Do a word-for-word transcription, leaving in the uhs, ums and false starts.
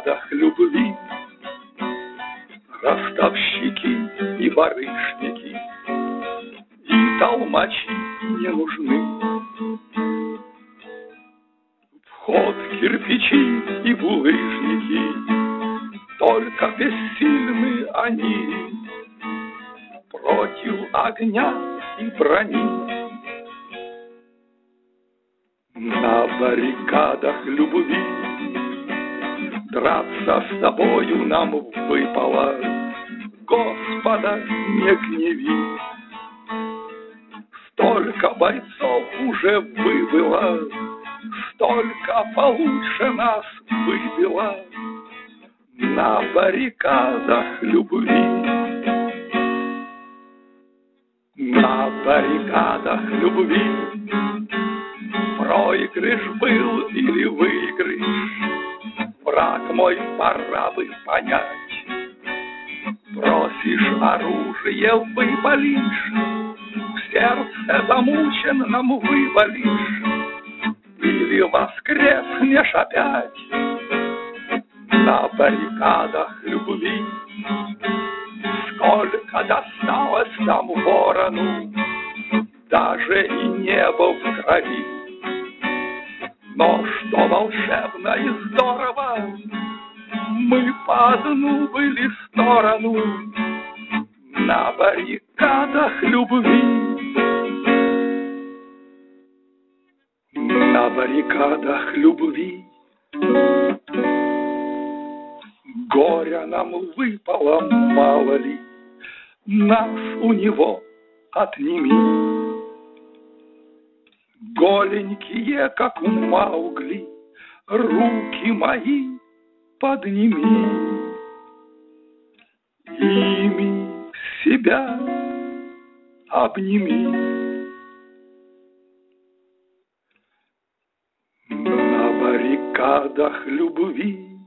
баррикадах любви ростовщики и барышники, и толмачи не нужны. Вход кирпичи и булыжники, только бессильны они против огня и брони. На баррикадах любви драться с тобою нам выпало, Господа, не гневи. Столько бойцов уже выбыло, столько получше нас выбило на баррикадах любви. На баррикадах любви проигрыш был или выигрыш, враг мой, пора бы понять. Бросишь оружие, выпалишь, в сердце замученном вывалишь, или воскреснешь опять. На баррикадах любви сколько досталось там ворону, даже и небо в крови. Но что волшебно и здорово, мы по одну были сторону на баррикадах любви. На баррикадах любви горя нам выпало, мало ли, нас у него отними. Голенькие, как у Маугли, руки мои подними. Ими себя обними. На баррикадах любви